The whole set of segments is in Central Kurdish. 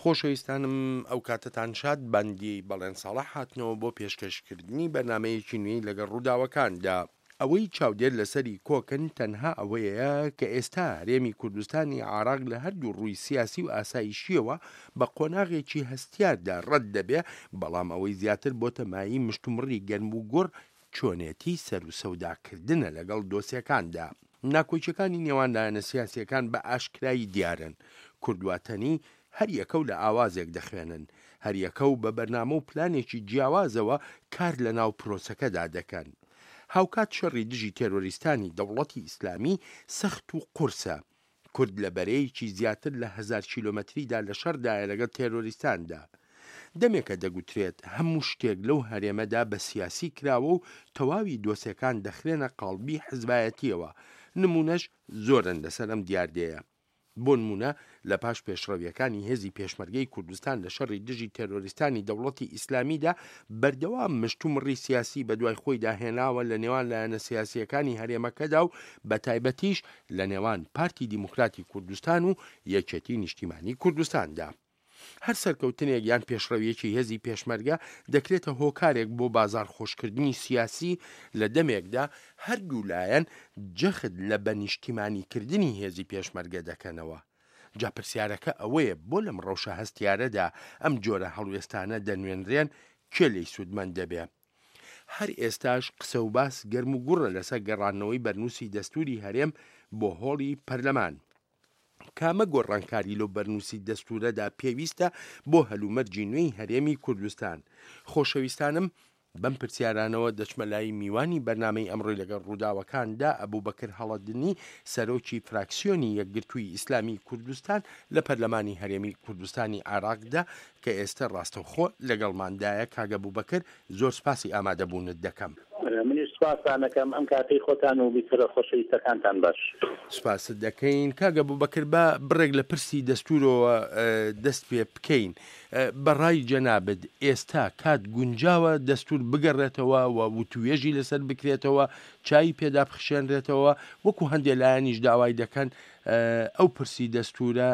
خۆشەویستانم ئەو کاتتان شاد بەندی بەڵێن ساڵح هاتنەوە بۆ پێشکەشکردنی بەرنامەیەکی نوێی لەگەڵ ڕووداوەکاندا. ئەوەی چاودێر لەسەری کۆکن تەنها ئەوەیە کە ئێستا هەرێمی کوردستانی عێراق لە هەردوو ڕووی سیاسی و ئاسایشیەوە بە قۆناغێکی هەستیاردا ڕەت دەبێ، بەڵام ئەوەی زیاتر بۆتە مایی مشتومڕی گەرم و گوڕ چۆنێتی سەر و سەوداکردنە لەگەڵ دۆسیەکاندا. ناکۆچەکانی نێوان لایەنە سیاسیەکان بە ئاشکرایی دیارن. کوردواتەنی هەر یەکە و لە ئاوازێک دەخوێنن، هەر یەکە و بە بەرنامە و پلانێکی جیاوازەوە کار لە ناو پرۆسەکەدا دەکەن. هاوکات شەڕی دژی تێرۆریستانی دەوڵەتی ئیسلامی سەخت و قورسە. کورد لە بەرەیەکی زیاتر لە 1000 کیلۆمەتریدا لە شەردایە لەگەڵ تێرۆریستاندا. دەمێکە دەگوترێت هەموو شتێک لەو هەرێمەدا بە سیاسی کراوە و تەواوی دۆسیەکان دەخرێنە قاڵبی حزبایەتیەوە. نمونەش زۆرن لەسەر ئەم دیاردەیە. بۆ نمونە لە پاش پێشڕەویەکانی هێزی پێشمەرگەی کوردستان لە شەڕی دژی تێرۆریستانی دەوڵەتی ئیسلامیدا بەردەوام مشتومڕی سیاسی بە دوای خۆی داهێناوە لە نێوان لایەنە سیاسیەکانی هەرێمەکەدا و بە تایبەتیش لە نێوان پارتی دیموکراتی کوردستان و یەکێتی نیشتیمانی کوردستاندا. هەر سەرکەوتنێک یان پێشڕەویەکی هێزی پێشمەرگە دەکرێتە هۆکارێک بۆ بازار خۆشکردنی سیاسی لە دەمێکدا هەردوو لایەن جەخت لە بەنیشتیمانیکردنی هێزی پێشمەرگە دەکەنەوە. جا پرسیارەکە ئەوەیە بۆ لەم ڕەوشە هەستیارەدا ئەم جۆرە هەڵوێستانە دەنوێنرێن کێ لێی سوودمەند دەبێ. هەر ئێستاش قسە و باس گەرم و گوڕە لەسەر گەڕانەوەی بەرنووسی دەستوری هەرێم بۆ هۆڵی پەرلەمان. کامە گۆڕانکاری لەو بەرنووسی دەستورەدا پێویستە بۆ هەلومەرجی نوێی هەرێمی کوردستان. خۆشەویستانم بەم پرسیارانەوە دەچمە لای میوانی بەرنامەی ئەمڕۆی لەگەڵ ڕووداوەکاندا ئەبوبەکر هەڵەدنی سەرۆکی فراکسیۆنی یەکگرتووی ئیسلامی کوردستان لە پەرلەمانی هەرێمی کوردستانی عێراقدا کە ئێستا ڕاستەوخۆ لەگەڵماندایە. کاگە بوبەکر زۆر سپاسی ئامادەبوونت دەکەم. منیش سپاسانەکەم ئەم کاتەی خۆتان و بیترە خۆشەویستەکانتان باش. سپاست دەکەین. کاگە بوبەکر بە بڕێک لە پرسی دەستورەوە دەست پێ بکەین. بەڕای جەنابەت ئێستا کات گونجاوە دەستور بگەڕێتەوە و وتوێژی لەسەر بکرێتەوە، چای پێدا بخشێنرێتەوە، وەکو هەندێک لایەنیش داوای دەکەن ئەو پرسی دەستورە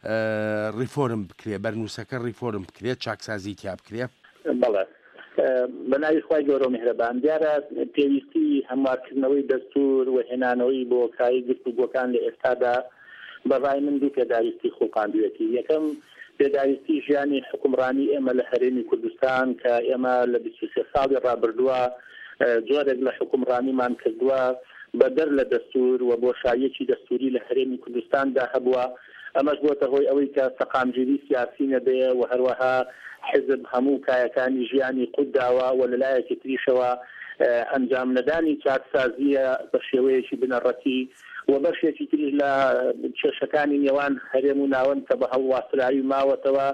ریفۆرم بکرێ، بەرنووسەکە ریفۆرم بکرێت، چاکسازی تیا بکرێ؟ بەڵێ بەناوی خوای گەورە و میهرەبان دیارە پێویستی هەموارکردنەوەی دەستور و هێنانەوەی بۆ کاری گفتوگۆکان لە ئێستادا بەڕای من دوو پێداویستی خۆقاندوێتی. یەکەم پێداویستی ژیانی حکومڕانی ئێمە لە هەرێمی کوردستان کە ئێمە لە 23 ساڵی ڕابردووە جۆرێک لە حکومڕانیمان کردووە بەدەر لە دەستور و بۆشاییەکی دەستوری لە هەرێمی کوردستاندا هەبووە. ئەمەش بۆتە هۆی ئەوەی کە سەقامگیری سیاسی نەبێ و هەروەها حزب هەموو کایەکانی ژیانی قودداوە و لەلایەکی تریشەوە ئەنجام نەدانی چاکسازیە بە شێوەیەکی بنەڕەتی و بەشێکی تریش لە کێشەکانی نێوان هەرێم و ناوەند کە بە هەڵواسرایی ماوەتەوە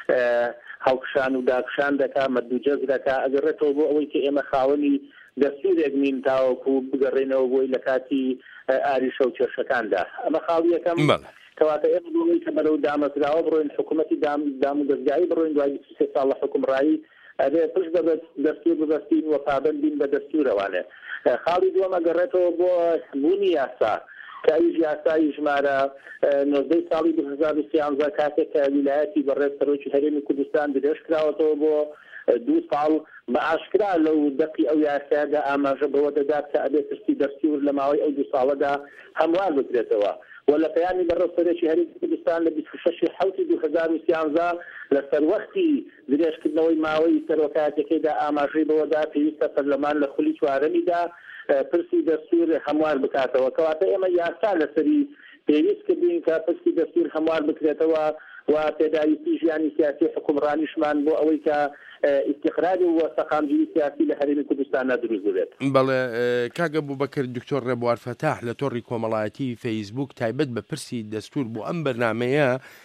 هەڵکشان و داکشان دەکا مەدوجەز دەکا ئەگەڕێتەوە بۆ ئەوەی کە ئێمە خاوەنی دەستورێک نین تاوەکو بگەڕێنەوە بۆی لە کاتی ئاریشە و کێشەکاندا. ئەمە خاڵی یەکەم کەواتە ئێمە بۆی کە بەرەو دامەزراوە بڕۆین حکوومەتی دام و دەستگایی بڕۆین دوای 23 ساڵ لە حکومڕایی ئەبێ پشت بە دەستور ببەستین و پابەندین بە دەستورەوانێ. خاڵی دووەمە گەڕێتەوە بۆ بوونی یاسا کە ئەویش یاسایی ژمارە 19 ساڵی 2013 کاتێک کە ویلایەتی بەڕێز سەرۆکی هەرێمی کوردستان درێژ کراوەتەوە بۆ 2 ساڵ بە ئاشکرا لەو دەقی ئەو یاسادا ئاماژە بەوە دەدات کە ئەبێ پشتی دەستور لە ماوەی ئەو 2 ساڵەدا هەموار بکرێتەوە. ولا پەیامی بەڕێز سەرۆکی هەرێمی کوردستان لە 26 حوتی 2013 لەسەر وەختی درێژکردنەوەی ماوەی سەرۆکایەتەکەیدا ئاماژەی بەوەدا پێویستە پەرلەمان لە خولی چوارەمیدا پرسی دەستور هەموار بکاتەوە. کەواتە ئێمە یاسا لەسەری پێویست کردین کە پرسی دەستور هەموار بکرێتەوە و پێداویستی ژیانی سیاسی حکومڕانیشمان بۆ ئەوەی کە استقراری و سەقامگیری سیاسی لە هەرێمی کوردستان دروست بێت. بەڵێ کاگە بوبەکر دکتۆر ڕێبوار فەتاح لە تۆڕی کۆمەڵایەتی فەیسبوک تایبەت بە پرسی دەستور بۆ ئەم بەرنامەیە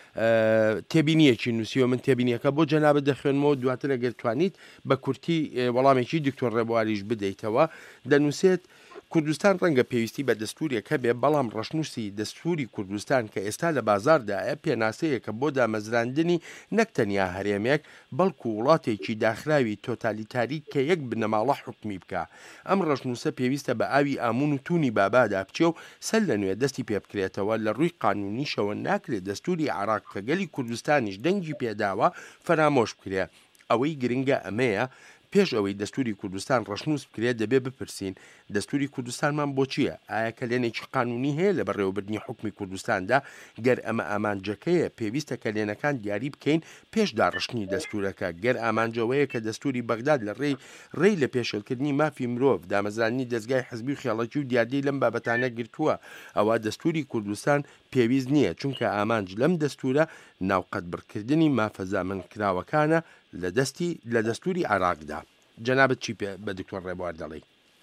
تێبینیەکی نووسیوە، من تێبینیەکە بۆ جەنابەت دەخوێنمەوە، دواتر ئەگەر توانیت بە کورتی وەڵامێکی دکتۆر ڕێبواریش بدەیتەوە. دەنووسێت کوردستان ڕەنگە پێویستی بە دەستوریەکە بێ بەڵام ڕەشنووسی دەستوری کوردستان کە ئێستا لە بازاردایە پێناسەیەکە بۆ دامەزراندنی نەک تەنیا هەرێمێک بەڵکو وڵاتێکی داخراوی تۆتالیتاری کە یەک بنەماڵە حکمی بکە. ئەم ڕەشنووسە پێویستە بە ئاوی ئامون و تونی بابادا بچێ و سەر لە نوێ دەستی پێ بکرێتەوە لە ڕووی قانونیشەوە ناکرێت دەستوری عێراق کە گەلی کوردستانیش دەنگی پێداوە فەرامۆش بکرێ. ئەوەی گرنگە ئەمەیە پێش ئەوەی دەستوری کوردستان ڕەشنووس بکرێت دەبێ بپرسین دەستوری کوردستانمان بۆ چییە؟ ئایا کەلێنێکی قانونی هەیە لە بەڕێوەبردننی حکمی کوردستاندا؟ گەر ئەمە ئامانجەکەیە پێویستە کەلێنەکان دیاری بکەین پێشدا ڕشنی دەستورەکە. گەر ئامانجەوەیە کە دەستوری بەغداد لە ڕێی لە پێشێلکردنی مافی مرۆڤ دامەزرانی دەستگای حزبی و خێڵەکی و دیاردەی لەم بابەتانە گرتووە ئەوە دەستوری کوردستان پێویست نییە چونکە ئامانج لەم دەستورە ناوقەتبڕکردنی مافەزامنکراوەکانە لە دەستوری عێراقدا. جەنابەت چی بە دکتۆر ڕێبوار دەڵێ؟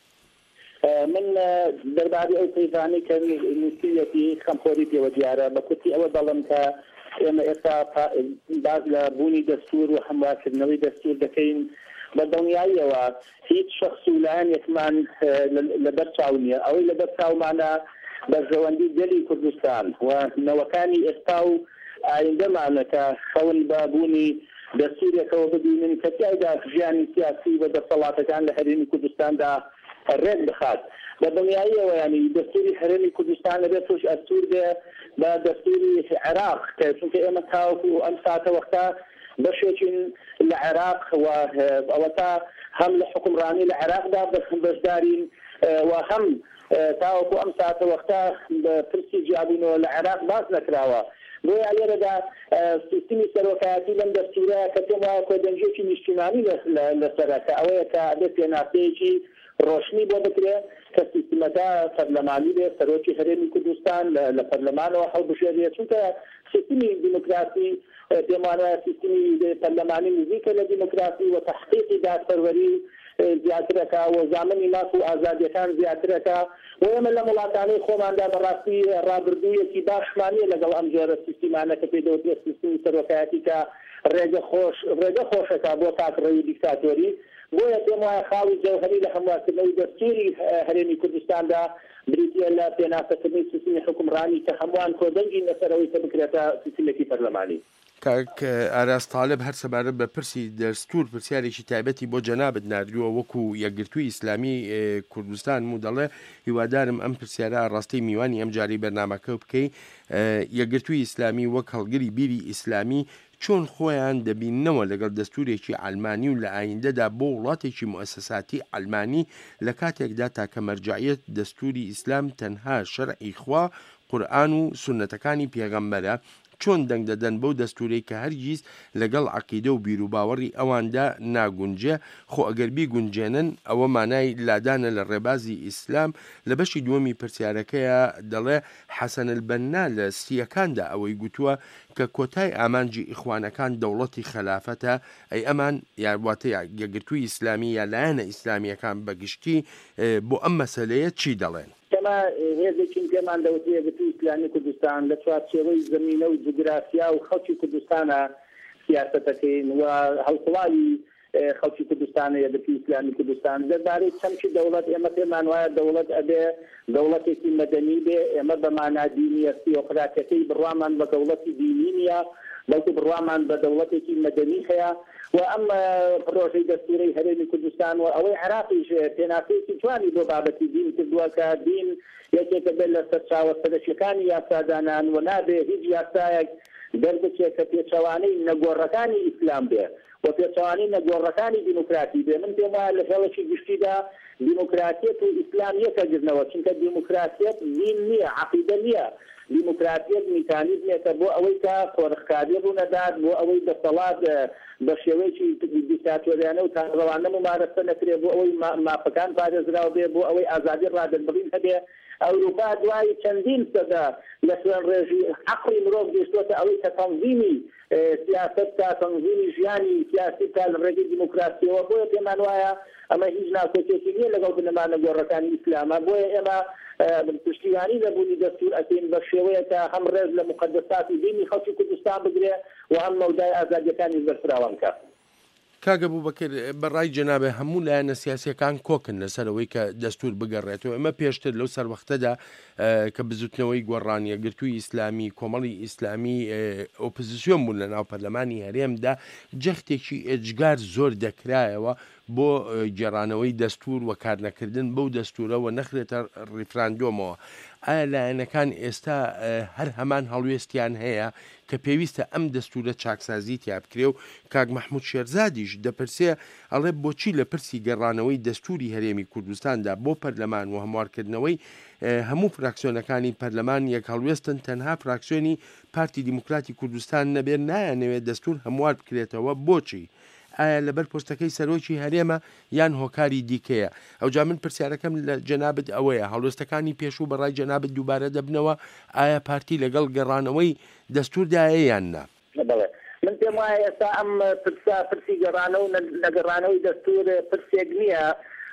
من دەربارەی ئەو پەیوانی کە نووسیەتی خەمخۆری پێوە دیارە بە کورتی ئەوە دەڵم کە ئێمە ئێستا باز لە بوونی دەستور و هەموارکردنەوەی دەستور دەکەین بە دڵنیاییەوە هیچ شەخص و لایەنێکمان لەبەر چاو نییە. ئەوەی لەبەر چاومانە بەرژەوەندی گەلی کوردستان و نەوەکانی ئێستا و ئایندەمانە کە خەون بە بوونی دەستورێکەوە ببینن کە تیایدا ژیانی سیاسی و دەسەڵاتەکان لە هەرێمی کوردستاندا ڕێک بخات. بە دڵنیاییەوە ینی دەستوری هەرێمی کوردستان لەبێت توش ئەستور بێ بە دەستوری عێراق کە چونکە ئێمە تاوەکو ئەم ساتە وەختا بەشێکین لە عێراق و ئەوە تا هەم لە حکومڕانی لە عێراقدا بەشدارین و هەم تاوەکو ئەم ساتە وەختا بە پرسی جیابوونەوە لە عێراق باس نەکراوە. بۆیە لێرەدا سیستمی سەرۆکایەتی لەم دەستورە کە پێم وایە کۆدەنجێکی نیشتیمانی لەسەرە کە ئەوەیە کە ئەبێت پێناسەیەکی ڕۆشنی بۆ بکرێ کە سیستمەکە پەرلەمانی بێت سەرۆکی هەرێمی کوردستان لە پەرلەمانەوە هەڵبژێرێت چونکە سیستمی دیموکراسی پێم وایە سیستمی پەرلەمانی نزیکە لە دیموکراسی و تەحقیقی دادپەروەری زیاترەکە و زامنی ماف و ئازادیەکان زیاترەکە و ئێمە لە وڵاتانەی خۆماندا بەڕاستی ڕابردوویەکی باشمانیە لەگەڵ ئەم جۆرە سیستیمانە کە پێدەوترێت سیستمی سەرۆکایەتی کە ڕێگە خۆشەکە بۆ تاکڕێوی دیکتاتۆری. بۆیە پێم وایە خاڵی جەوهەری لە هەموارکردنەوەی دەستوری هەرێمی کوردستاندا بریتە لە پێناسەکردنی سیستمی حکومڕانی کە هەمووان کۆدەنگی لەسەرەوەی کە بکرێتە سیستمێکی پەرلەمانی. کاک ئاراس تاالب هەر سەبارەت بە پرسی دەستور پرسیارێکی تایبەتی بۆ جەنابەت نردووە وەکو یەکگرتووی ئیسلامی کوردستان و دەڵێ هیوادارم ئەم پرسیارە ڕاستی میوانی ئەم جاری بەرنامەکە بکەی. یەکگرتووی ئیسلامی وەک هەڵگری بیری ئیسلامی چۆن خۆیان دەبینەوە لەگەڵ دەستورێکی ئەلمانی و لە ئایندەدا بۆ وڵاتێکی مؤسساتی ئەلمانی لە کاتێکدا تاکە مەرجعیەت دەستوری ئیسلام تەنها شەرعی خوا قورئان و سونەتەکانی پێغەمبەرە چۆن دەنگ دەدەن بەو دەستورەی کە هەرگیز لەگەڵ عەقیدە و بیر و باوەڕی ئەواندا ناگونجێ خۆ ئەگەر بیگونجێنن ئەوە مانای لادانە لە ڕێبازی ئیسلام. لە بەشی دووەمی پرسیارەکەیە دەڵێ حەسەن البەنا لە سیەکاندا ئەوەی گوتووە کە کۆتای ئامانجی ئیخوانەکان دەوڵەتی خەلافەتە ئەی ئەمان یاواتە یەکگرتووی ئیسلامی یا لایەنە ئیسلامیەکان بەگشتی بۆ ئەم مەسەلەیە چی دەڵێن؟ ئێمە هێزێکین پێمان دەوتێ یەکگرتووی ئیسلامی کوردستان لە چوارچێوەی زمینە و جوگرافیا و خەڵکی کوردستانە سیاسەتەکەین و هەڵسڵاوی خەڵکی کوردستانە یەکگرتووی ئیسلامی کوردستان دەربارەی چەمکی دەوڵەت ئێمە پێمان وایە دەوڵەت ئەبێ دەوڵەتێکی مەدەنی بێ ئێمە بە مانا دینیە تیۆقراتەکەی بڕوامان بە دەوڵەتی دینی نیە بەڵکو بڕوامان بە دەوڵەتێکی مەدەنی هەیە و ئەم پرۆژەی دەستوری هەرێمی کوردستان و ئەوەی عێراقیش پێناسەیەکی جوانی بۆ بابەتی دین کردووە کە دین یەکێکە بێت لە سەرچاوە سەرەکیەکانی یاسادانان و نابێ هیچ یاسایەک دەربچێت کە پێچەوانەی نەگۆڕەکانی ئیسلام بێ و پێچەوانەی نەگۆڕەکانی دیموکراتی بێ. من پێم وایە لە هێڵەکی گشتیدا دیموکراتیەت و ئیسلام یەکەگرنەوە چونکە دیموکراتیەت دین نییە عەقیدە نییە. دیموکراتیەت میکانیزمێکە بۆ ئەوەی کە خۆرخکاری ڕوونەدات بۆ ئەوەی دەسەڵات بە شێوەیەکی دیکتاتۆریانە و تاڕەوانە ممارەسە نەکرێت بۆ ئەوەی مافەکان پارێزراو بێ بۆ ئەوەی ئازادی ڕادەربڕین هەبێ. ئەوروپا دوای چەندین سەدا لە سوێن ڕێژی عەقڵی مرۆڤ گەیشتووەتە ئەوەی کە تەنظیمی سیاست تا تەنظیمی ژیانی سیاسی تا لە ڕێگەی دیموکراسیەوە. بۆیە پێمان وایە ئەمە هیچ ناکۆچێکی نییە لەگەڵ بنەمانە گۆڕەکانی ئیسلامە. بۆیە ئێمە پشتیوانی لەبوونی دەستور ئەکەین بە شێوەیەکە هەم ڕێز لە مقدساتی دینی خەڵکی کوردستان بگرێ و هەم مەودای ئازادیەکانی بەرفراوان کە. کاگە بوو بەکرد بەڕای جەنابێ هەموو لایەنە سیاسیەکان کۆکن لەسەرەوەی کە دەستور بگەڕێتەوە. ئەمە پێشتر لەو سەروەختەدا کە بزوتنەوەی گۆڕانیە گرتووی ئیسلامی کۆمەڵی ئیسلامی ئۆپۆزیسیۆن بوون لە ناو پەرلەمانی هەرێمدا جەختێکی ئێجگار زۆر دەکرایەوە بۆ گێڕانەوەی دەستور و کارنەکردن بەو دەستورەوە نەخرێتە ڕیفراندۆمەوە. ئایا لایەنەکان ئێستا هەر هەمان هەڵوێستیان هەیە کە پێویستە ئەم دەستورە چاکسازی تیا بکرێ و کاک مەحموود شێرزادیش دەپرسێ ئەڵێ بۆچی لە پرسی گەڕانەوەی دەستوری هەرێمی کوردستاندا بۆ پەرلەمان و هەموارکردنەوەی هەموو فراکسیۆنەکانی پەرلەمان یەک هەڵوێستن تەنها فراکسیۆنی پارتی دیموکراتی کوردستان نەبێت نایانەوێت دەستور هەموار بکرێتەوە بۆچی؟ ئایا لەبەر پۆستەکەی سەرۆکی هەرێمە یان هۆکاری دیکەیە؟ ئەوجا من پرسیارەکەم لە جەنابەت ئەوەیە هەڵوێستەکانی پێشوو بەڕای جەنابەت دووبارە دەبنەوە ئایا پارتی لەگەڵ گەڕانەوەی دەستوردایە یان نا؟ من پێم وایە ئێستا ئەم پرسی گەڕانە و نەگەڕانەوەی دەستور پرسێک نییە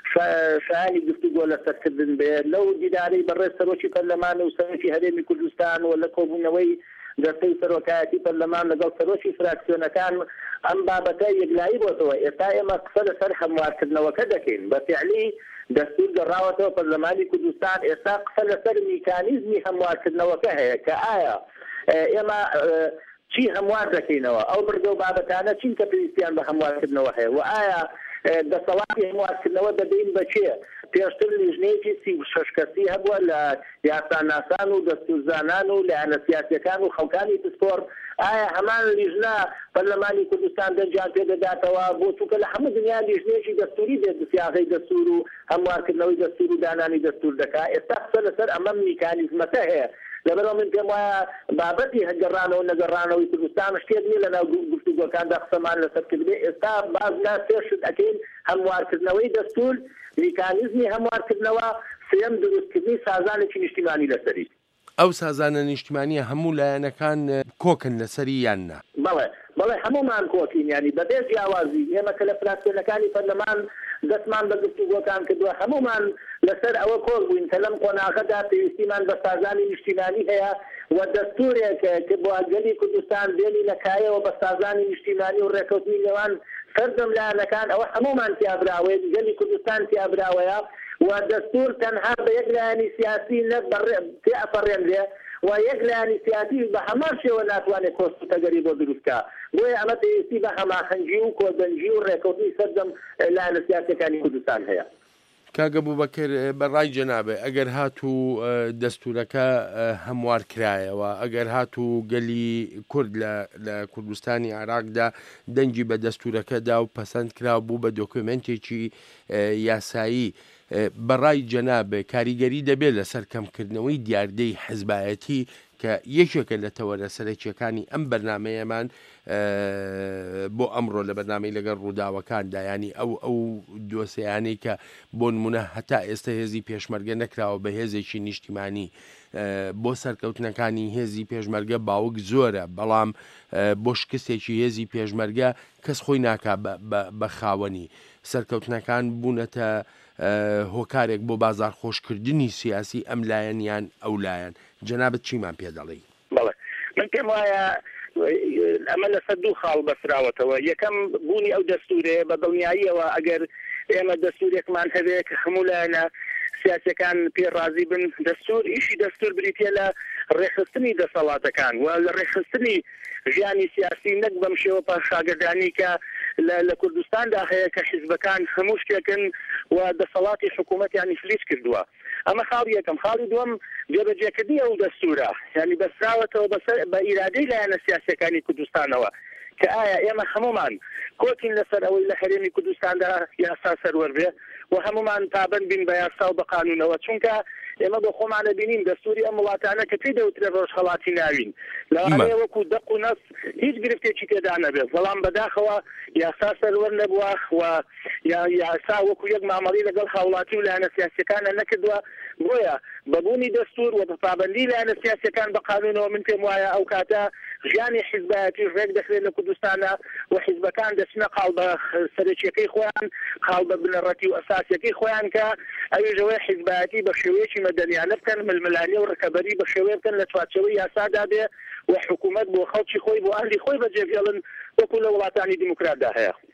شایانی گفتوگۆ لەسەرکردن بێ لەو دیدارەی بەڕێز سەرۆکی پەرلەمان و سەرۆکی هەرێمی کوردستان و لە کۆبوونەوەی دەستەی سەرۆکایەتی پەرلەمان لەگەڵ سەرۆکی فراکسیۆنەکان ئەم بابەتە یەکلایی بۆتەوە. ئێستا ئێمە قسە لەسەر هەموارکردنەوەکە دەکەین بە فعلی دەستور گەڕاوەتەوە پەرلەمانی کوردستان ئێستا قسە لەسەر میکانیزمی هەموارکردنەوەکە هەیە کە ئایا ئێمە چی هەموار دەکەینەوە ئەو بردە و بابەتانە چین کە پێویستیان بە هەموارکردنەوە هەیە و ئایا دەسەڵاتی هەموارکردنەوە دەبین بەچێ؟ پێشتر لیژنەیەکی 36 کەسی هەبووە لە یاساناسان و دەستورزانان و لایەنە سیاسیەکان و خەڵکانی پسپۆر. ئایا هەمان لیژنە پەرلەمانی کوردستان دەنجیان پێدەداتەوە بۆ چونکە لە هەموو دنیا لیژنەیەکی دەستوری بێت سیاغەی دەستور و هەموارکردنەوەی دەستور و دانانی دەستور دەکات. ئێستا قسە لەسەر ئەمە میکانیزمەکە هەیە. لەبەرەوە من پێم وایە بابەتی هەگەڕانەوە نەگەڕانەوەی کوردستان شتێک نیە لەناو گفتوگۆکاندا قسەمان لەسەر کردبێ. ئێستا باز لا سێشت ئەکەین هەموارکردنەوەی دەستور، میکانیزمی هەموارکردنەوە، سێم دروستکردنی سازانێکی نیشتیمانی لەسەری. ئەو سازانە نیشتیمانیە هەموو لایەنەکان کۆکن لەسەری یان نا؟ بەڵێ هەمومان کۆکین، ینی بەبێ جیاوازی. ئێمە کە لە فراکسیۆنەکانی پەرلەمان دەستمان بە گفتوگۆکان کردووە هەمومان لەسەر ئەوە کۆک بووین کە لەم قۆناغەدا پێویستیمان بە سازانی نیشتیمانی هەیە و دەستورێک کە بۆ ئەگەلی کوردستان بێنی لەکایەوە بە سازانی نیشتیمانی و ڕێکەوتنی نێوان سەردەم لایەنەکان ئەوە هەمومان تیابراوەیە، گەلی کوردستان تیابراوەیە و دەستور تەنها بە یەک لایەنی سیاسی تێئەپەڕێنرێ و یەک لایەنی سیاسی بە هەمان شێوە ناتوانێت کۆستەگەری بۆ دروستکە. بۆیە ئەمە پێویستی بە هەماهەنگی و کۆدەنجی و ڕێکەوتنی سەردەم لایەنە سیاسیەکانی کوردستان هەیە. کاگە بووبەکر بەڕای جەنابێ ئەگەر هاتوو دەستورەکە هەموار کرایەوە، ئەگەر هاتوو گەلی کورد لە کوردستانی عێراقدا دەنگی بە دەستورەکەدا و پەسەند کرا بوو بە دۆکومنتێکی یاسایی، بەڕای جەنابێ کاریگەری دەبێت لەسەر کەمکردنەوەی دیاردەی حزبایەتی کە یەکێکە لە تەوەرە سەرەکیەکانی ئەم بەرنامەیەمان بۆ ئەمڕۆ لە بەرنامەی لەگەڵ ڕووداوەکاندا، ینی ئەو دۆسەیانەی کە بۆ نمونە هەتا ئێستا هێزی پێشمەرگە نەکراوە بە هێزێکی نیشتیمانی، بۆ سەرکەوتنەکانی هێزی پێشمەرگە باوک زۆرە، بەڵام بۆ شکستێکی هێزی پێشمەرگە کەس خۆی ناکا بە خاوەنی. سەرکەوتنەکان بوونەتە هۆکارێک بۆ بازار خۆشکردنی سیاسی ئەم لایەنیان ئەو لایەن. جەنابەت چیمان پێ دەڵێی؟ بەڵێ من پێم وایە ئەمە لەسەر دوو خاڵ بەسراوەتەوە. یەکەم بوونی ئەو دەستورێ بە دڵنیاییەوە ئەگەر ئێمە دەستورێکمان هەبێت کە هەموو لایەنە سیاسەکان پێڕازی بن. دەستور ئیشی دەستور بریتە لە ڕێخستنی دەسەڵاتەکان و لە ڕێخستنی ژیانی سیاسی، نەک بەم شێوە پاشاگردانی کە لە کوردستاندا هەیە کە حیزبەکان هەموو شتێکن و دەسەڵاتی حکوومەتیانی فلیس کردووە. ئەمە خاڵی یەکەم. خاڵی دووەم جێبەجێکردنی ئەو دەستورە، ینی بەسراوەتەوە بە ئیرادەی لایەنە سیاسەکانی کوردستانەوە کە ئایا ئێمە هەمومان کۆتین لەسەر ئەوەی لە هەرێمی کوردستاندا یاسا سەروەربێ و هەمومان پابند بین بە یاسا و بە قانونەوە، چونکە ئێمە بۆ خۆمانە بینین دەستوری ئەم وڵاتانە کە پێی دەوترێ ڕۆژهەڵاتی ناوین لەوانەیە وەکو دەق و نەس هیچ گرفتێکی تێدا نەبێت، بەڵام بەداخەوە یاسا سەروەر نەبووە و یاسا وەکو یەک مامەڵی لەگەڵ هاوڵاتی و لایەنە سیاسیەکانە نەکردووە. بۆیە بەبوونی دەستور و بە پابەندی لایەنە سیاسیەکان بە قانونەوە من پێم وایە ئەو کاتە ژیانی حیزبایەتی ڕێک دەخرێت لە کوردستانە و حیزبەکان دەچنە قاڵ بە سەرەکیەکەی خۆیان، قاڵ بە بنەڕەتی و ئەساسیەکەی خۆیان کە ئەوێژەوەی حیزبایەتی بە شێوەیەکی مەدەنیانە بکەن، ململانیە و ڕکەبەری بە شێوەیە بکەن لە چوارچەوەی یاسادا بێ و حکوومەت بۆ خەڵکی خۆی بۆ ئەهلی خۆی بەجێبهێڵن وەکو لە وڵاتانی دیموکراتدا هەیە.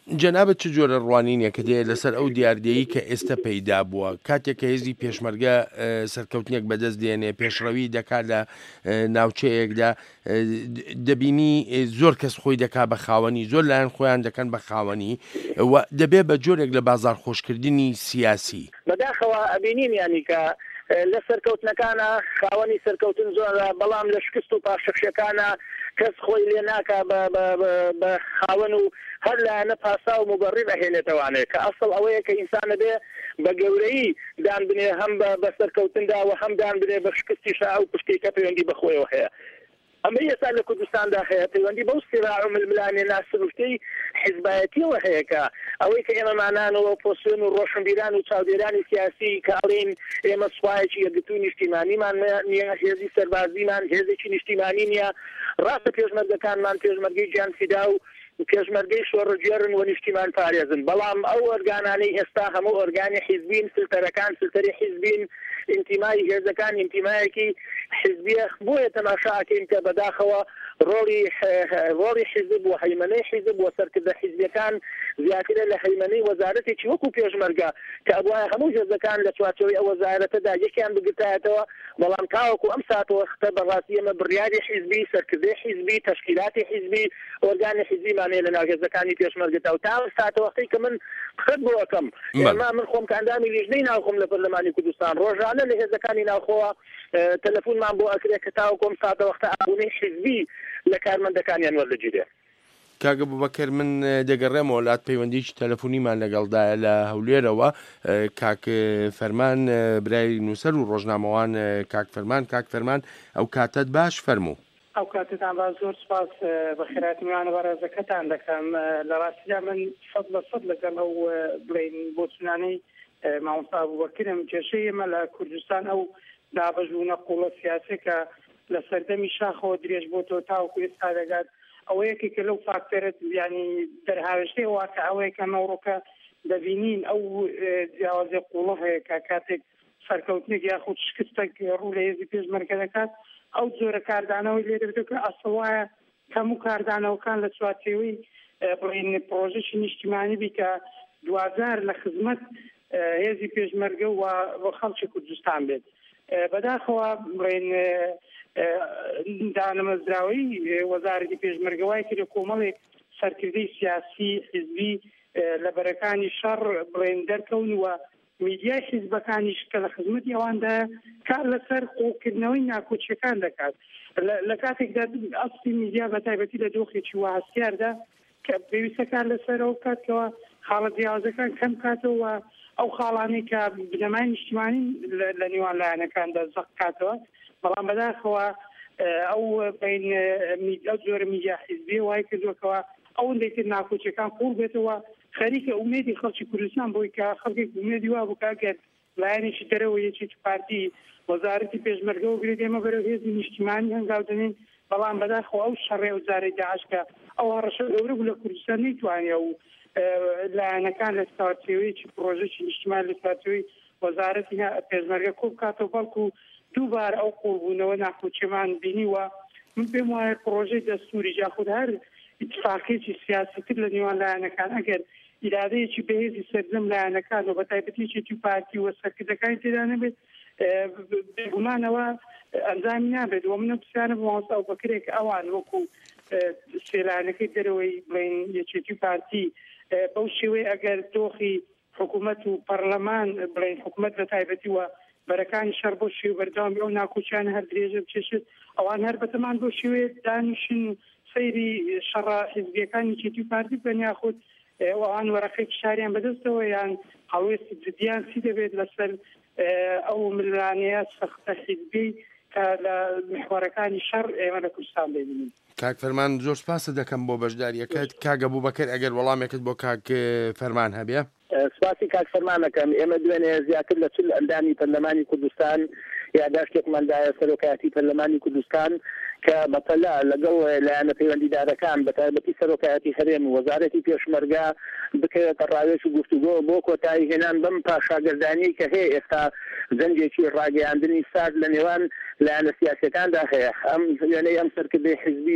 جەنابەت چ جۆرە ڕوانینە کە دێ لەسەر ئەو دیاردەیی کە ئێستا پەیدا بووە کاتێک کە هێزی پێشمەرگە سەرکەوتنێک بەدەست دێنێ پێشڕەوی دەکات لە ناوچەیەکدا دەبینی زۆر کەس خۆی دەکا بە خاوەنی زۆر لایەن خۆیان دەکەن بە خاوەنی دەبێ بە جۆرێک لە بازار خۆشکردنی سیاسی بەداخەوە ئەبینین ینی کە لە سەرکەوتنەکانە خاوەنی سەرکەوتن زۆرە بەڵام لە شکست و پاشەخشەکانە کەس خۆی لێ ناکا بە خاوەن و هەر لایەنە پاسا و مبەڕی بەهێنێتەوانێت کە ئەسڵ ئەوەیە کە ئینسانە بێ بە گەورەی دان بنێ هەم بە سەرکەوتندا و هەم دان بنێ بە شکستی شا و پشتی کە پەیوەندی بەخۆیەوە هەیە ئەمە ئێستا لە کوردستاندا هەیە پەیوەندی بەو سیراع و ململانێ ناسروشتەی حیزبایەتیەوە هەیە کە ئەوەی کە ئێمەمانانەوە پۆسیۆن و ڕۆشنبیران و چاودێرانی سیاسی کە ئەڵێن ئێمە سوپایەکی یەکگرتووی نیشتیمانیمان نییە هێزی سەربازیمان هێزێکی نیشتیمانی نییە ڕاستە پێشمەرگەکانمان پێشمەرگەی گیانفیدا و پێشمەرگەی شۆڕەجێڕن و نیشتیمان پارێزن بەڵام ئەو ئۆرگانانەی ئێستا هەموو ئۆرگانی حیزبین سلتەرەکان سلتەری حیزبین ئینتیمای هێزەکان ئینتیمایەکی حیزبیە بۆیە تەماشاکەین کە بەداخەوە ڕۆڵی حیزب و هەیمەنەی حیزب و سەرکردە حیزبیەکان زیاترە لە هەیمەنەی وەزارەتێکی وەکو پێشمەرگە کە ئەوایە هەموو هێزەکان لە چوارچەوەی ئەو وەزارەتەدا یەکیان بگرتایەتەوە بەڵام تاوەکو ئەم ساتەوە خستە بەڕاستی ئەمە بڕیاری حیزبی سەرکردەی حیزبی تەشکیلاتی حیزبی ئۆرگانی حیزبیمانەیە لە ناو هێزەکانی پێشمەرگەدا و تا ساتەوەختەی کە من قسەت بۆ ئەەکەم من خۆم کاندامی لیژنەی ناوخۆم لە پەرلەمانی کوردستان ڕۆژانە لە هێزەکانی ناوخۆوە تەلەفۆنمان بۆ ئەکرێت کە تاوەکۆم ساتەوەختە ئابوونەی حیزبی لە کارمەندەکانیان وەرلەگیرێ کاگە بوبەکر من دەگەڕێمەوە وڵات پەیوەندیی تەلەفۆنیمان لەگەڵدایە لە هەولێرەوە کاک فەرمان برای نووسەر و ڕۆژنامەوان کاک فەرمان ئەو کاتت باش فەرموو ئەو کاتتان با زۆر سپاس بە خێراتی میوانە بەڕێزەکەتان دەکەم لە ڕاستیدا من 100% لەگەڵ ئەو بڵین بۆ چونانەی مامۆستا بوبەکرم کێشەی ئێمە لە کوردستان ئەو دابەژوونە قوڵە سیاسی کە لە سەردەمی شاخەوە درێژ بۆ تۆ تاوەکو ئێستا دەگات ئەوە یەکی کە لەو فاکتەرت ینی دەرهاوشتەی وا کە ئەوەیە کە مەوڕۆکە دەبینین ئەو جیاوازێ قوڵە هەیە کە کاتێک سەرکەوتنێک یاخود شکستێک ڕوو لە هێزی پێشمەرگە دەکات ئەو جۆرە کاردانەوەی لێ دەبێت کە ئەسڵ وایە هەموو کاردانەوەکان لە چوارچێوەی بڵین پرۆژەی نیشتیمانی بی کە دوازار لە خزمەت هێزی پێشمەرگە و خەڵکی کوردستان بێت بەداخەوە بڵین دانەمەزراوەی وەزارەتی پێشمەرگەوای کرد کۆمەڵێک سەرکردەی سیاسی حیزبی لە بەرەکانی شەڕ بڵێن دەرکەون وە میدیای حیزبەکانیش کە لە خزمەتی ئەواندا کار لەسەر قوڵکردنەوەی ناکۆچیەکان دەکات لە کاتێکدا ئەستی میدیا بە تایبەتی لە دۆخێکی وهستیاردا کە پێویستە کار لەسەرەوە کاتکەوە خاڵە جیاوازەکان کەم کاتەوە ئەو خاڵانەی کە بنەمای نیشتیمانی لە نێوان لایەنەکاندا زەق کاتەوە بەڵام بەداخەوە ئەو بین ئەو جۆرە میدیا حیزبی وای کردووەکەوە ئەوەندەی تر ناکۆچیەکان قوڵ بێتەوە خەریکە ئومێدی خەڵکی کوردستان بۆی کە خەڵکی ئومێدی وا بوو کاگەر لایەنێکی دەرەوە یەکێکی پارتی وەزارەتی پێشمەرگە و بێت ئێمە بەرەو هێزی نیشتیمانی هەنگاو دەنین بەڵام بەداخەوە ئەو شەڕێ و جارەی داعش کە ئەو هەڕەشە گەورە بوو لە کوردستان نەیتوانێ و لایەنەکان لە چوارچێوەیەکی پرۆژەی نیشتیمان لە چوارچێوەی وەزارەتی پێشمەرگە کۆ بکاتەوە بەڵکو دووبارە ئەو قوڵبوونەوە ناخۆچیەمان بینیوە من پێم وایە پرۆژەی دەستوری یاخود هەر اتفاقێکی سیاسیتر لە نێوان لایەنەکان ئەگەر ئیرادەیەکی بەهێزی سەرجەم لایەنەکان و بە تایبەتیەکی پارتی و سەرکردەکانی تێدا نەبێت بێگومانەوە ئەنجامی نابێت و منە پرسیانە بۆ مامۆستا بوبەکرێک ئەوان وەکو سێلایەنەکەی دەرەوەی بڵێن یەکێتی پارتی بەو شێوەیە ئەگەر دۆخی حکوومەت و پەرلەمان بڵێن حکوومەت بە تایبەتی وە بەرەکانی شەڕ بۆ شێوە بەردەوامی ئەو ناکۆچیان هەر درێژە بچێشت ئەوان هەر بەتەمان بۆ شێوەیە دانیشن سەیری شەڕە حیزبیەکانی یەکێتی پارتی بن یاخود ئەوان وەرەقەی فشاریان بەدەستەوە یان هەڵوێستی جدیان چی دەبێت لەسەر ئەو ملانەیە سەختە حیزبی کە لە محوەرەکانی شەڕ ئێمە لە کوردستان ببینین. کاک فەرمان زۆر سپاسە دەکەم بۆ بەشداریەکەت کاگە بوبەکر ئەگەر وەڵامێکت بۆ کاک فەرمان هەبێ. سپاسی کاک فەرمانەکەم ئێمە دوێنێ زیاتر لە چل ئەندامی پەرلەمانی کوردستان یاداشتێکماندایە سەرۆکایەتی پەرلەمانی کوردستان کە بەتەلا لەگەڵ لایەنە پەیوەندیدارەکان بە تایبەتی سەرۆکایەتی هەرێم و وەزارەتی پێشمەرگە بکەوێتە ڕاوێژ و گفتوگۆ بۆ کۆتایی هێنان بەم پاشاگەردانی کە هەیە ئێستا زەنجێکی ڕاگەیاندنی سارد لە نێوان لایەنە سیاسیەکاندا هەیە ئەم وێنەی ئەم سەرکردەی حیزبی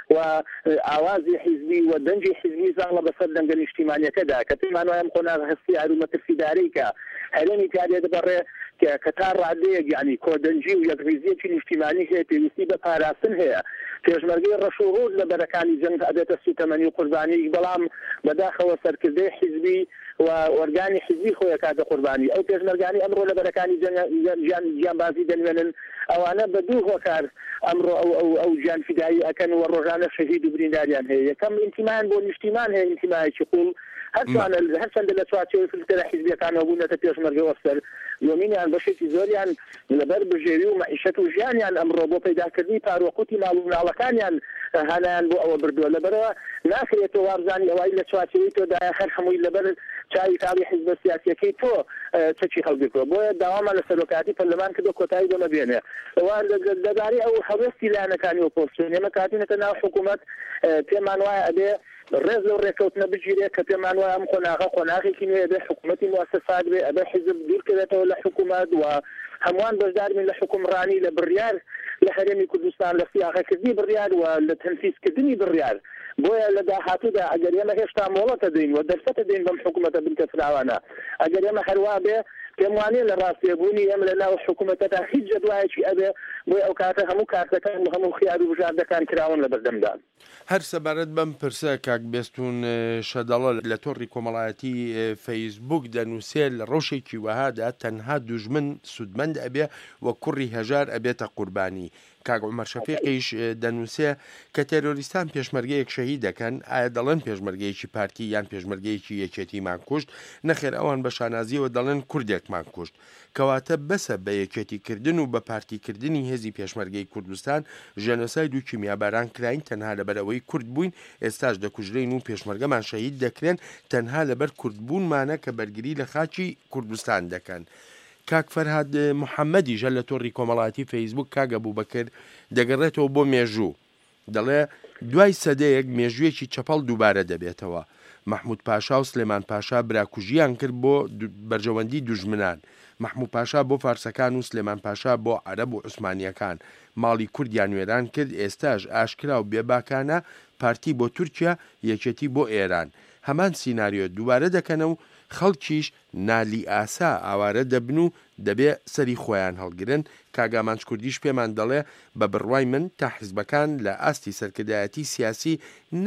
و ئاوازی حیزبی و دەنجی حیزبی زاڵە بەسەر دەنگە نیشتیمانیەکەدا کە پێمان وایە قۆناغ هەستی هەرومەترسیدارەی کە هەرێمی کارێ دەبڕێ کە تا ڕادەیەک یعنی کۆدەنجی و یەکریزیەکی نیشتیمانی هەیە پێویستی بە پاراستن هەیە پێشمەرگەی ڕەشوڕۆژ لە بەرەکانی جەنگ ئەبێتە سوتەمەنی و قوربانی بەڵام بەداخەوە سەرکردەی حیزبی و وەرگانی حیزبی خۆی کاتە قوربانی ئەو پێشمەرگانی ئەمڕۆ لە بەرەکانی گیانبازی دەنوێنن ئەوانە بە دوو هۆکار ئەمڕۆ ئەو گیان فیدایی ئەکەن و ڕۆژانە شەهید و برینداریان هەیە یەکەم ئینتیمان بۆ نیشتیمان هەیە ئینتیمایکی قوڵ هەرچەندە لە چوارچێوەی فلترە حیزبیەکانەوە بوونەتە پێشمەرگە وەستەر یۆمینیان بەشێکی زۆریان لەبەر بژێوی و مەعیشەت و ژیانیان ئەمڕۆ بۆ پەیداکردنی پاروەقوتی ماڵ و مناڵەکانیان هەنایان بۆ ئەوە بردووە لەبەرەوە ناخرێتەوە وابزانی ئەوای لە چوارچێوەی تۆدایە هەر هەمووی لەبەر چاوی کاڵی حیزبە سیاسیەکەی تۆ چەکی هەڵگرتووە بۆیە داوامان لە سەرۆکاتی پەرلەمان کردو کۆتایی بۆ نەبێنێ ئەوە لەداری ئەو هەوێستی لایەنەکانی ئۆپۆزیسیۆن ئێمە کاتینەکە ناو حکوومەت پێمان وایە ئەبێ ڕێز لەو ڕێکەوتنە بگیرێت کە پێمان وایە ئەم قۆناغێکی نوێ ئەبێ حکوومەتی مواسسات بێ ئەبێ حیزب دوورکەوێتەوە لە حکوومەت و هەمووان بەشداربن لە حکومڕانی لە بڕیار لە هەرێمی کوردستان لە سیاغەکردنی بڕیار و لە تەنفیزکردنی بڕیار بۆیە لە داهاتوودا ئەگەر ئێمە هێشتا مۆڵەتە دەین و دەرفەتە دەین بەم حکوومەتە بنکە فراوانە ئەگەر ئێمە هەروە بێ پێم وانێ لە ڕاستێبوونی ئێمە لە ناو حکوومەتەدا هیچ جەدوایەکی ئەبێ بۆی ئەو کاتە هەموو کارتەکان و هەموو خیار و بژاردەکان کراون لە بەردەمدا هەر سەبارەت بەم پرسە کاک بێستون شەدەڵە لە تۆڕی کۆمەڵایەتی فەیسبوک دەنووسێ لە ڕۆژێکی وەهادا تەنها دوژمن سودمەند ئەبێ وە کوڕی هەژار ئەبێتە قوربانی کاک عومەر شەفیقیش دەنووسێ کە تێرۆریستان پێشمەرگەیەک شەهید دەکەن ئایا دەڵێن پێشمەرگەیەکی پارتی یان پێشمەرگەیەکی یەکێتیمان کوشت نەخێر ئەوان بە شانازیەوە دەڵێن کوردێکمان کوشت کەواتە بەسە بە یەکێتیکردن و بە پارتیکردنی هێزی پێشمەرگەی کوردستان ژێنۆساید و کیمیاباران کراین تەنها لەبەرەوەی کورد بووین ئێستاش دەکوژرین و پێشمەرگەمان شەهید دەکرێن تەنها لەبەر کوردبوونمانە کە بەرگری لە خاچی کوردستان دەکەن کاک فەرهاد محەممەدی ژە لە تۆڕی کۆمەڵاتی فەیسبوک کاگە بوو بەکرد دەگەڕێتەوە بۆ مێژوو دەڵێ دوای سەدەیەک مێژوویەکی چەپەڵ دووبارە دەبێتەوە محمود پاشا و سلێمان پاشا براکوژیان کرد بۆ بەرژەوەندی دوژمنان محمود پاشا بۆ فارسەکان و سلێمان پاشا بۆ عەرەب و عوسمانیەکان ماڵی کوردیان وێران کرد ئێستاش ئاشکرا و بێباکانە پارتی بۆ تورکیا یەکێتی بۆ ئێران هەمان سیناریۆ دووبارە دەکەنە و خەڵکیش نالی ئاسا ئاوارە دەبن و دەبێ سەری خۆیان هەڵگرن کاگامانچ کوردیش پێمان دەڵێ بە بڕوای من تا حیزبەکان لە ئاستی سەرکردایەتی سیاسی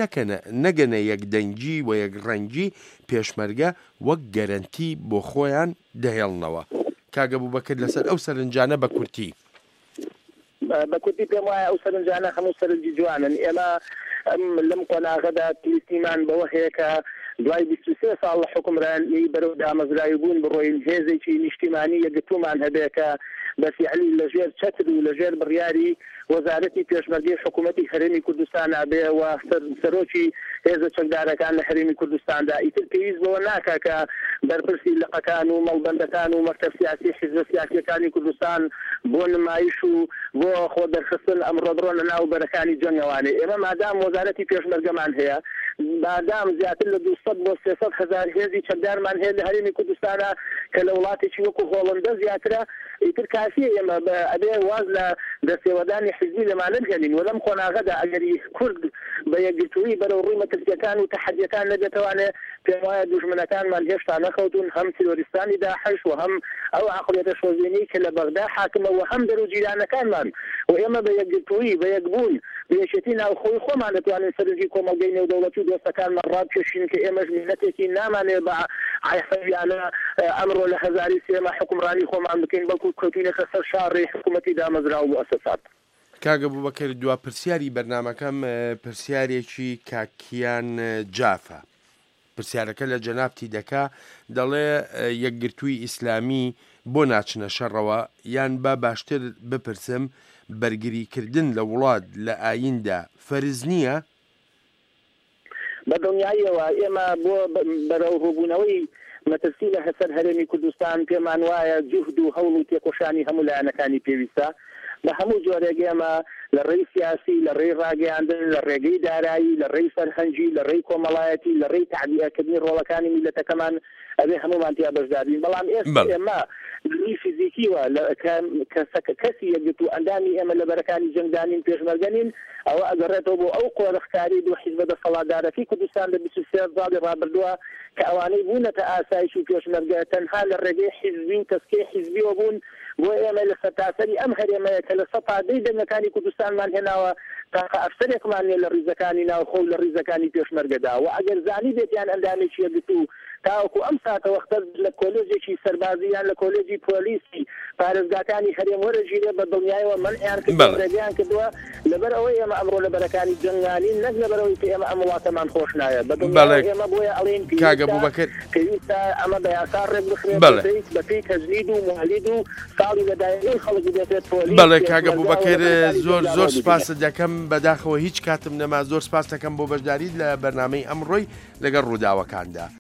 نەگەنە یەکدەنگی و یەکڕەنگی پێشمەرگە وەک گەرەنتی بۆ خۆیان دەهێڵنەوە کاگە بوو بەکرد لەسەر ئەو سەرنجانە بە کورتی بە کورتی پێم وایە ئەو سەرنجانە هەموو سەرنجی جوانن ئێمە لەم قۆناغەدا پێویستیمان بەوە هەیە کە دوای 23 ساڵ لە حکومڕانی بەرەو دامەزرای بوون بڕۆین هێزێکی نیشتیمانی یەکگرتومان هەبێ کە بەفیعلی لەژێر چەتر و لەژێر بڕیاری وەزارەتی پێشمەرگەی حکوومەتی هەرێمی کوردستان ئابێ و سەرۆکی هێزە چەکدارەکان لە هەرێمی کوردستاندا ئیتر پێویست بەوە ناکا کە بەرپرسی لقەکان و مەڵبەندەکان و مەکتەب سیاسی حیزبە سیاسیەکانی کوردستان بۆ نمایش و بۆ خۆ دەرخستن ئەمڕۆ بڕۆنە ناو بەرەکانی جەنگەوانێ ئێمە مادام وەزارەتی پێشمەرگەمان هەیە مادام زیاتر لە 200 بۆ 300 هزار هێزی چەکدارمان هەیە لە هەرێمی کوردستانە کە لە وڵاتێکی وەکو هۆڵەندە زیاترە ئیتر کافیە ئێمە ئەبێ واز لە دەستێوەدانی حیزبی لەمانە بگەنین و لەم قۆناغەدا ئەگەری کورد بە یەکگرتووی بەرەو ڕووی مەترسیەکان و تەحەدیەکان نەبێتوانێ پێم وایە دوژمنەکانمان هێشتا نەخەوتون هەم تیرۆریستانی داعش و هەم ئەو عەقڵیەتە شۆڤینی کە لە بەغدا حاکمە و هەم دەرو جیرانەکانمان و ئێمە بە یەکگرتووی بە یەکبوون بێشێتی ناوخۆی خۆمان دەتوانین سەرنجی کۆمەڵگەی نێودەوڵەتی و دۆستەکانمان ڕابکێشین کە ئێمەش میلەتێکی نامانێ بە عایفەویانە ئەمڕۆ لە هەزاری سێمە حکومڕانی خۆمان بکەین بەڵکو کەوتینەکە سەر شاڕی حکوومەتی دامەزرا و مؤسسات کاگە بوو بەکرد دوا پرسیاری بەرنامەکەم پرسیارێکی کاکیان جافە پرسیارەکە لە جەنابتی دەکا دەڵێ یەکگرتووی ئیسلامی بۆ ناچنە شەڕەوە یان با باشتر بپرسم بەرگریکردن لە وڵات لە ئایندا فەرز نییە بە دڵنیاییەوە ئێمە بۆ بەرەو ڕووبوونەوەی مەترسی لە هەسەر هەرێمی کوردستان پێمان وایە جوهد و هەوڵ و تێکۆشانی هەموو لایەنەکانی پێویستە بە هەموو جۆرێک ئێمە لە ڕێی سیاسی لە ڕێی ڕاگەیاندن لە ڕێگەی دارایی لە ڕێی فەرهەنگی لە ڕێی کۆمەڵایەتی لە ڕێی تعبیەکردنی ڕۆڵەکانی میلەتەکەمان ئەبێ هەمومان تیا بەشداربین بەڵام ئێمە دڵی فیزیکیوە کەسی یەکگرت و ئەندامی ئێمە لە بەرەکانی جەنگدانین پێشمەرگەنین ئەوە ئەگەڕێتەوە بۆ ئەو قۆرەخکاری دو حیزب دەسەڵاتدارەکەی کوردستان لە 23 ساڵی ڕابردووە کە ئەوانەی بوونەتە ئاسایش و پێشمەرگە تەنها لە ڕێگەی حیزبین تەسکەی حیزبیەوە بوون بۆ ئێمە لە سەرتاسەری ئەم هەرێمەیە کە لە سەپادەی دەنگەکانی کوردستانمان هێناوە تاقە ئەفسەرێکمان لە ڕیزەکانی ناوخۆ لە ڕیزەکانی پێشمەرگەدا و ئەگەر زانی بێتیان ئەندامێکی یەکگرت و تاوەکو ئەم ساتە وەختە لە کۆلێجێکی سەربازیان لە کۆلێجی پۆلیسی پارێزگاکانی هەرێم وەرەگیرێ بە دڵنیایەوە منعیان کردووە ڕێگەیان کردووە لەبەر ئەوەی ئێمە ئەمڕۆ لە بەرەکانی جەنگانین نەک لەبەرەوەی کە ئێمە ئەم وڵاتەمان خۆش نایە بە دڵنیای ئێمە بۆیە ئەڵێن پێویستە ئەمە بە یاسا ڕێک بخرێت بەپێی تەجنید و موالید و ساڵی لەدایەوەی خەڵکی دێتێت پۆلیس. بەڵێ کاگە بوبەکر زۆر سپاس دەکەم بەداخەوە هیچ کاتم نەما زۆر سپاس دەکەم بۆ بەشداریت لە بەرنامەی ئەمڕۆی لەگەڵ ڕووداوەکاندا.